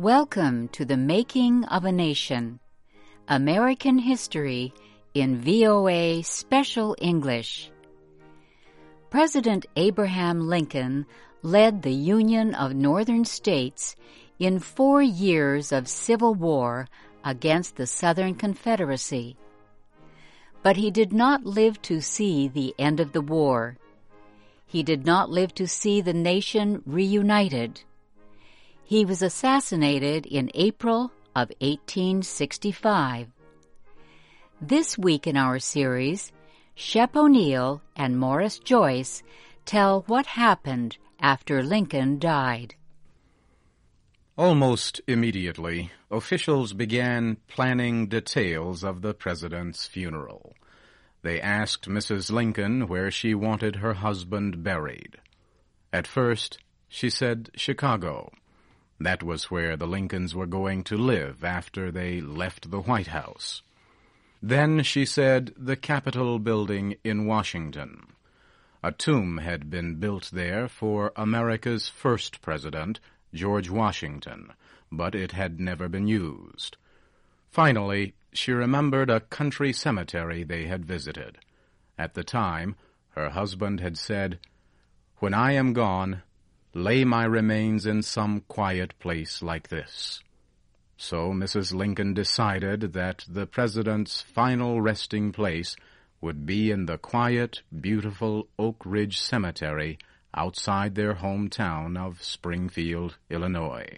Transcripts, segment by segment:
Welcome to the Making of a Nation, American History in VOA Special English. President Abraham Lincoln led the Union of Northern States in 4 years of civil war against the Southern Confederacy. But he did not live to see the end of the war. He did not live to see the nation reunited. He was assassinated in April of 1865. This week in our series, Shep O'Neill and Morris Joyce tell what happened after Lincoln died. Almost immediately, officials began planning details of the president's funeral. They asked Mrs. Lincoln where she wanted her husband buried. At first, she said Chicago. That was where the Lincolns were going to live after they left the White House. Then she said the Capitol building in Washington. A tomb had been built there for America's first president, George Washington, but it had never been used. Finally, she remembered a country cemetery they had visited. At the time, her husband had said, "When I am gone, lay my remains in some quiet place like this." So Mrs. Lincoln decided that the president's final resting place would be in the quiet, beautiful Oak Ridge Cemetery outside their hometown of Springfield, Illinois.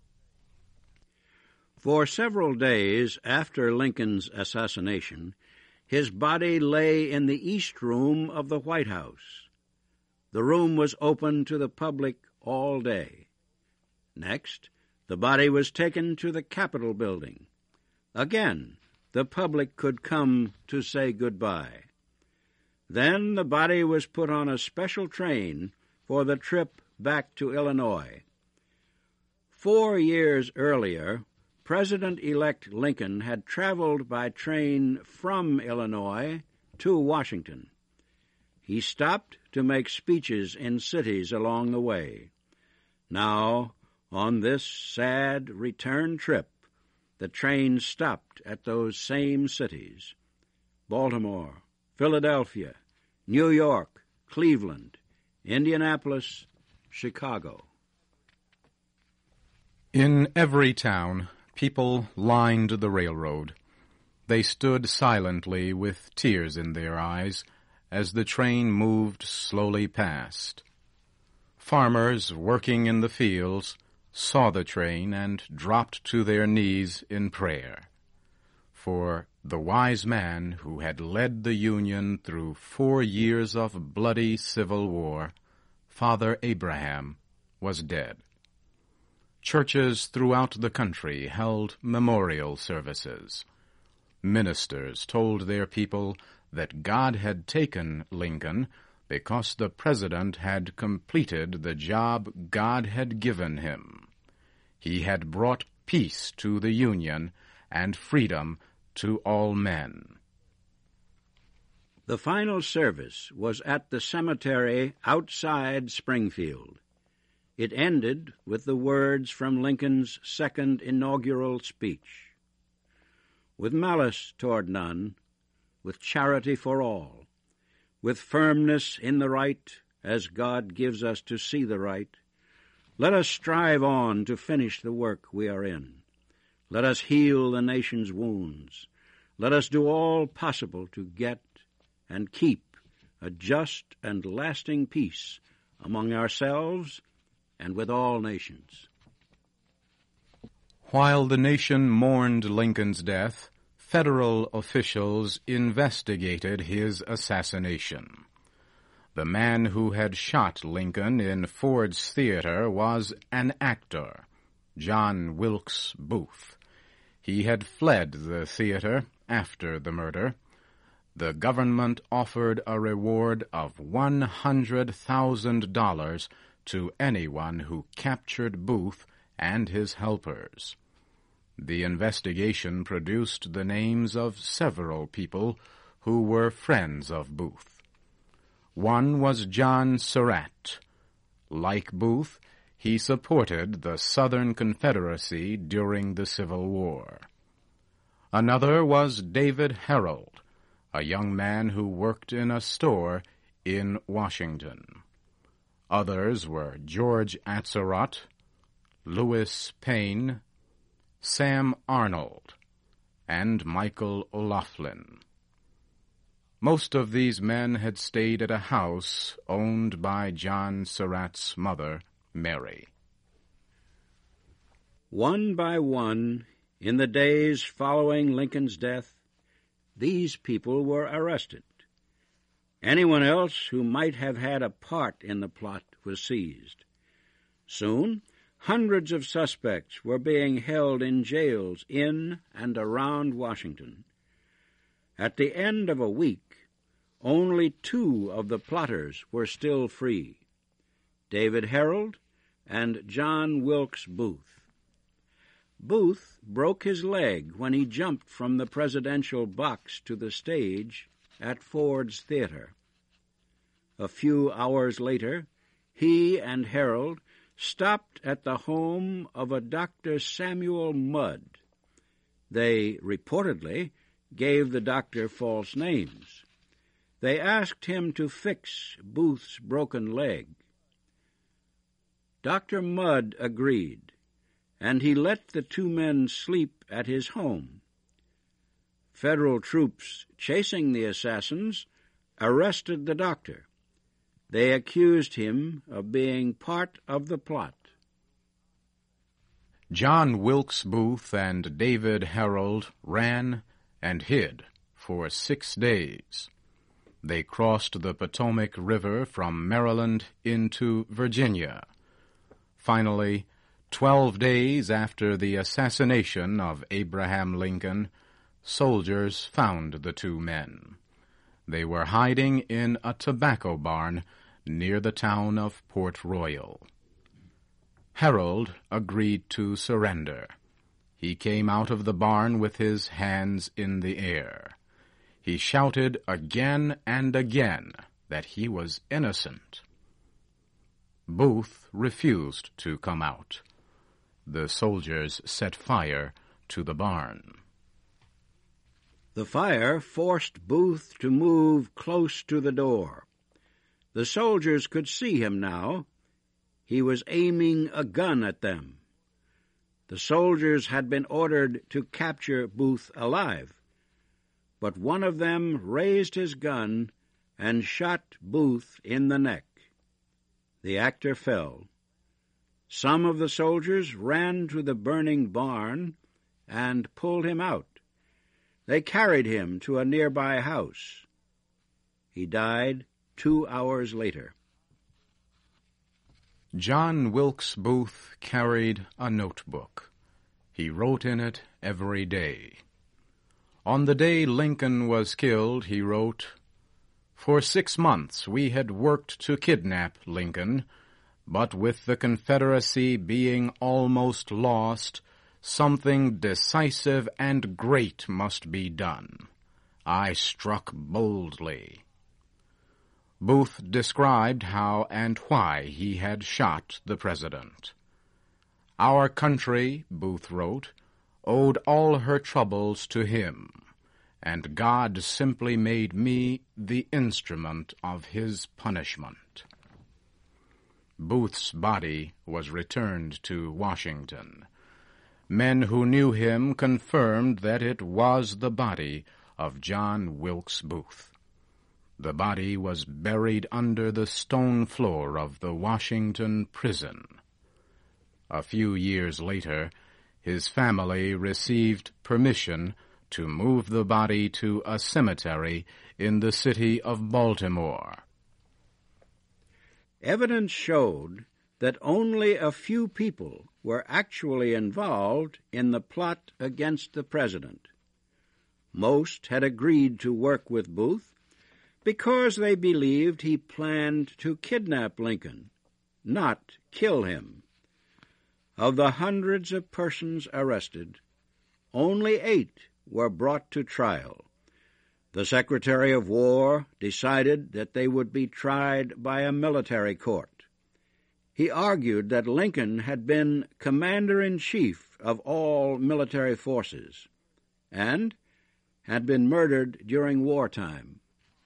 For several days after Lincoln's assassination, his body lay in the East Room of the White House. The room was open to the public all day. Next, the body was taken to the Capitol building. Again, the public could come to say goodbye. Then the body was put on a special train for the trip back to Illinois. 4 years earlier, President-elect Lincoln had traveled by train from Illinois to Washington. He stopped to make speeches in cities along the way. Now, on this sad return trip, the train stopped at those same cities: Baltimore, Philadelphia, New York, Cleveland, Indianapolis, Chicago. In every town, people lined the railroad. They stood silently with tears in their eyes as the train moved slowly past. Farmers working in the fields saw the train and dropped to their knees in prayer. For the wise man who had led the Union through 4 years of bloody civil war, Father Abraham, was dead. Churches throughout the country held memorial services. Ministers told their people that God had taken Lincoln because the president had completed the job God had given him. He had brought peace to the Union and freedom to all men. The final service was at the cemetery outside Springfield. It ended with the words from Lincoln's second inaugural speech: "With malice toward none, with charity for all, with firmness in the right, as God gives us to see the right, let us strive on to finish the work we are in. Let us heal the nation's wounds. Let us do all possible to get and keep a just and lasting peace among ourselves and with all nations." While the nation mourned Lincoln's death, federal officials investigated his assassination. The man who had shot Lincoln in Ford's Theater was an actor, John Wilkes Booth. He had fled the theater after the murder. The government offered a reward of $100,000 to anyone who captured Booth and his helpers. The investigation produced the names of several people who were friends of Booth. One was John Surratt. Like Booth, he supported the Southern Confederacy during the Civil War. Another was David Herold, a young man who worked in a store in Washington. Others were George Atzerodt, Louis Payne, Sam Arnold, and Michael O'Laughlin. Most of these men had stayed at a house owned by John Surratt's mother, Mary. One by one, in the days following Lincoln's death, these people were arrested. Anyone else who might have had a part in the plot was seized. Soon, hundreds of suspects were being held in jails in and around Washington. At the end of a week, only 2 of the plotters were still free, David Herold and John Wilkes Booth. Booth broke his leg when he jumped from the presidential box to the stage at Ford's Theater. A few hours later, he and Herold stopped at the home of a Dr. Samuel Mudd. They reportedly gave the doctor false names. They asked him to fix Booth's broken leg. Dr. Mudd agreed, and he let the 2 men sleep at his home. Federal troops chasing the assassins arrested the doctor. They accused him of being part of the plot. John Wilkes Booth and David Herold ran and hid for 6 days. They crossed the Potomac River from Maryland into Virginia. Finally, 12 days after the assassination of Abraham Lincoln, soldiers found the 2 men. They were hiding in a tobacco barn near the town of Port Royal. Herold agreed to surrender. He came out of the barn with his hands in the air. He shouted again and again that he was innocent. Booth refused to come out. The soldiers set fire to the barn. The fire forced Booth to move close to the door. The soldiers could see him now. He was aiming a gun at them. The soldiers had been ordered to capture Booth alive, but one of them raised his gun and shot Booth in the neck. The actor fell. Some of the soldiers ran to the burning barn and pulled him out. They carried him to a nearby house. He died 2 hours later. John Wilkes Booth carried a notebook. He wrote in it every day. On the day Lincoln was killed, he wrote, "For 6 months we had worked to kidnap Lincoln, but with the Confederacy being almost lost, something decisive and great must be done. I struck boldly." Booth described how and why he had shot the president. "Our country," Booth wrote, "owed all her troubles to him, and God simply made me the instrument of his punishment." Booth's body was returned to Washington. Men who knew him confirmed that it was the body of John Wilkes Booth. The body was buried under the stone floor of the Washington prison. A few years later, his family received permission to move the body to a cemetery in the city of Baltimore. Evidence showed that only a few people were actually involved in the plot against the president. Most had agreed to work with Booth because they believed he planned to kidnap Lincoln, not kill him. Of the hundreds of persons arrested, only 8 were brought to trial. The Secretary of War decided that they would be tried by a military court. He argued that Lincoln had been commander-in-chief of all military forces and had been murdered during wartime.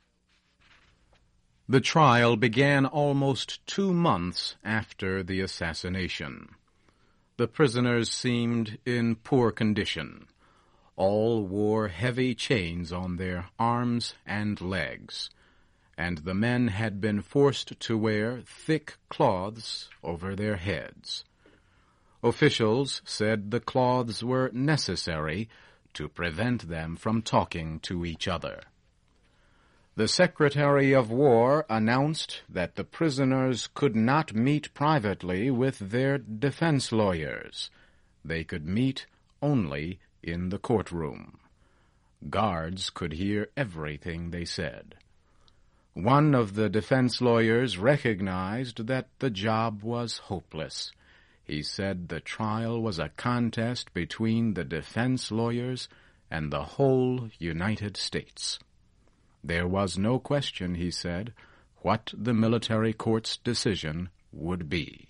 The trial began almost 2 months after the assassination. The prisoners seemed in poor condition. All wore heavy chains on their arms and legs, and the men had been forced to wear thick cloths over their heads. Officials said the cloths were necessary to prevent them from talking to each other. The Secretary of War announced that the prisoners could not meet privately with their defense lawyers. They could meet only in the courtroom. Guards could hear everything they said. One of the defense lawyers recognized that the job was hopeless. He said the trial was a contest between the defense lawyers and the whole United States. There was no question, he said, what the military court's decision would be.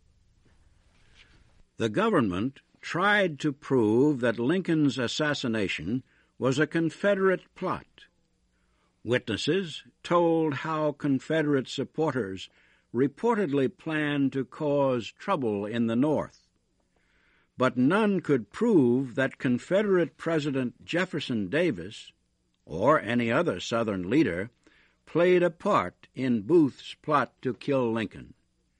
The government tried to prove that Lincoln's assassination was a Confederate plot. Witnesses told how Confederate supporters reportedly planned to cause trouble in the North. But none could prove that Confederate President Jefferson Davis, or any other Southern leader, played a part in Booth's plot to kill Lincoln.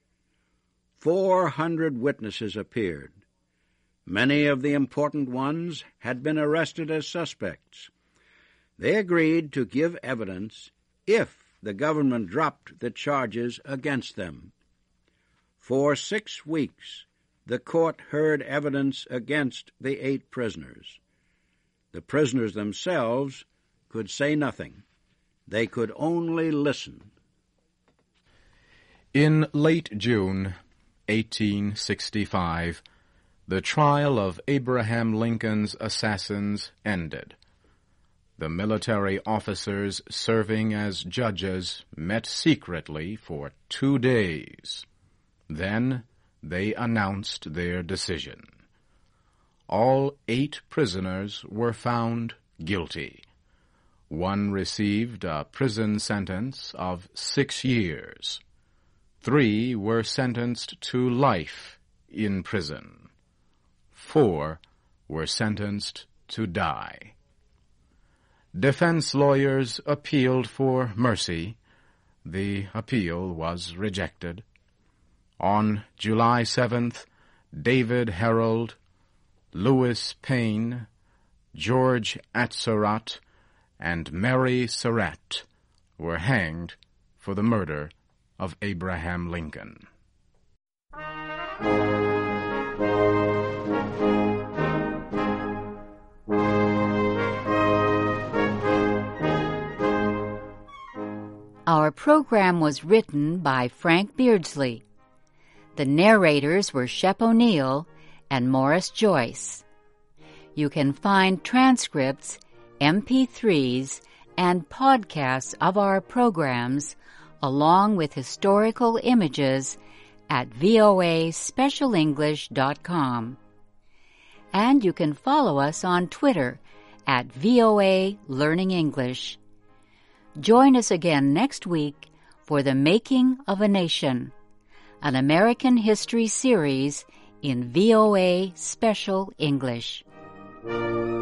400 witnesses appeared. Many of the important ones had been arrested as suspects. They agreed to give evidence if the government dropped the charges against them. For 6 weeks, the court heard evidence against the 8 prisoners. The prisoners themselves could say nothing. They could only listen. In late June 1865, the trial of Abraham Lincoln's assassins ended. The military officers serving as judges met secretly for 2 days. Then they announced their decision. All 8 prisoners were found guilty. One received a prison sentence of 6 years. 3 were sentenced to life in prison. 4 were sentenced to die. Defense lawyers appealed for mercy. The appeal was rejected. On July 7th, David Herold, Louis Payne, George Atzerodt, and Mary Surratt were hanged for the murder of Abraham Lincoln. Our program was written by Frank Beardsley. The narrators were Shep O'Neill and Morris Joyce. You can find transcripts, MP3s, and podcasts of our programs, along with historical images, at voaspecialenglish.com. And you can follow us on Twitter at VOA Learning English. Join us again next week for The Making of a Nation, an American history series in VOA Special English.